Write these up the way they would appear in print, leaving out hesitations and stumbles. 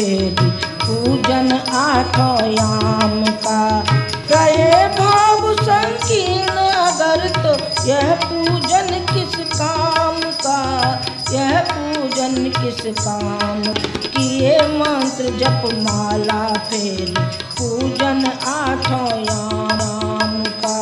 फेरी पूजन आठों याम का। रहे भाव संकीर्ण अगर तो यह पूजन किस काम का, यह पूजन किस काम। किए मंत्र जप माला फेरी पूजन आठों याम का।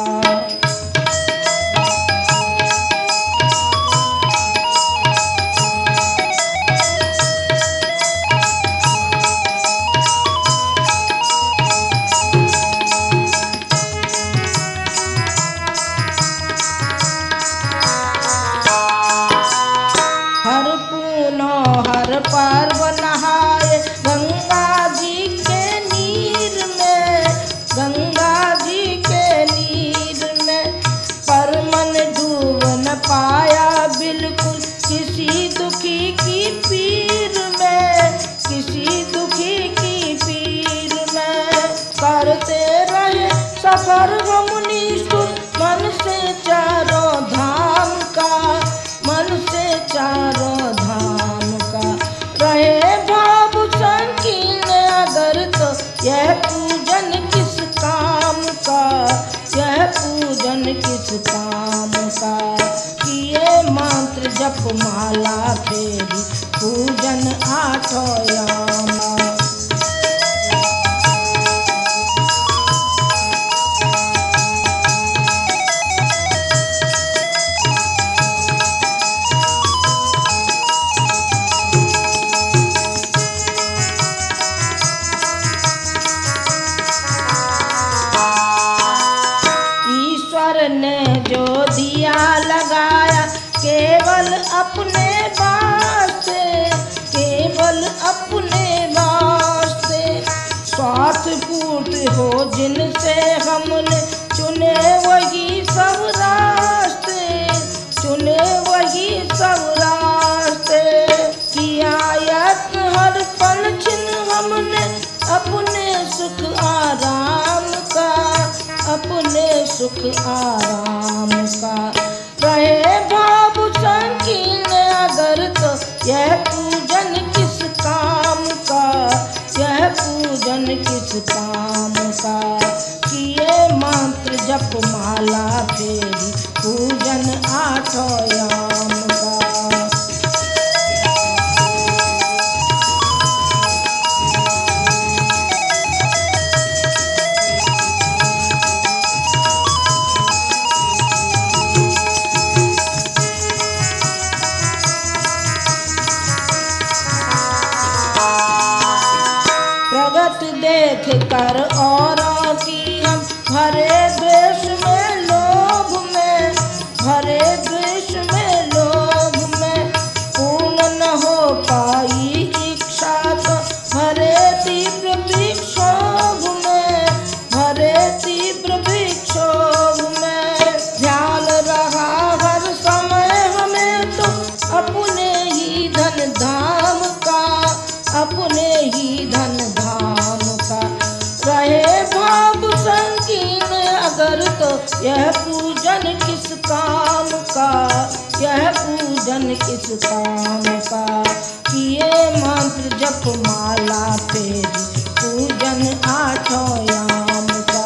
हर पूनो हर पर्व नहाए गंगा जी के नीर में, गंगा जी के नीर में। पर मन डूब न पाया बिल्कुल किसी दुखी की पीर में, किसी दुखी की पीर में। करते रहे सफर वो मुनीश्वर मन से चारों धाम का, मन से चारों धाम का। रहे भाव संकीर्ण अगर तो यह पूजन किस काम का, यह पूजन किस काम का। किए मंत्र जप माला फेरी पूजन आठों याम। ने जो दिया लगाया केवल अपने वास्ते, केवल अपने वास्ते। स्वार्थ पूर्ति हो जिनसे हमने चुने वही सब रास्ते, चुने वही सब रास्ते। किया यत्न हर पल छिन हमने अपने सुख आराम का, अपने सुख आराम का। रहे भाव संकीर्ण अगर तो यह पूजन किस काम का, यह पूजन किस काम का। किए मंत्र जप माला फेरी पूजन आठों याम का। देख कर औरों की हम भरे द्वेष में लोभ में, भरे द्वेष में लोभ में। पूर्ण न हो पाई इच्छा तो भरे तीव्र विक्षोभ में, भरे तीव्र विक्षोभ में। ध्यान रहा हर समय हमें तो अपने ही धन धाम का, अपने ही धन धाम का। रहे भाव संकीर्ण अगर तो यह पूजन किस काम का, यह पूजन किस काम का। किए मंत्र जप माला फेरी पूजन आठों याम का।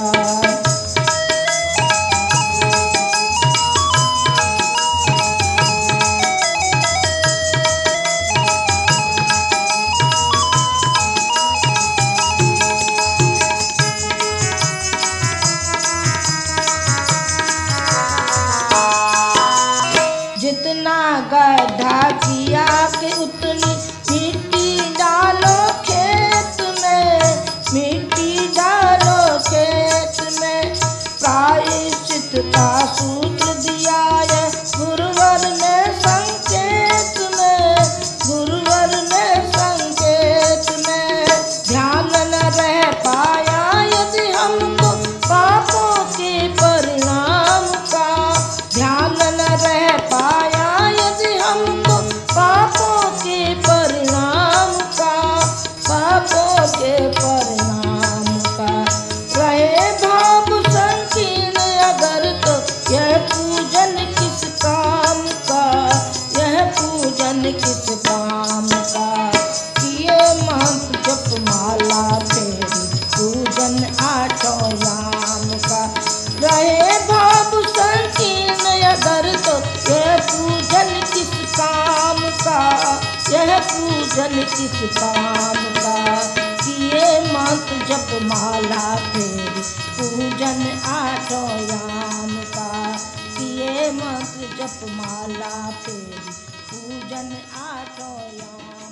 जितना गड्ढा किया कि उतनी पूजन किस काम का, किए मंत्र जप माला फेरी पूजन आठों याम का, किए मंत्र जप माला फेरी पूजन आठों याम।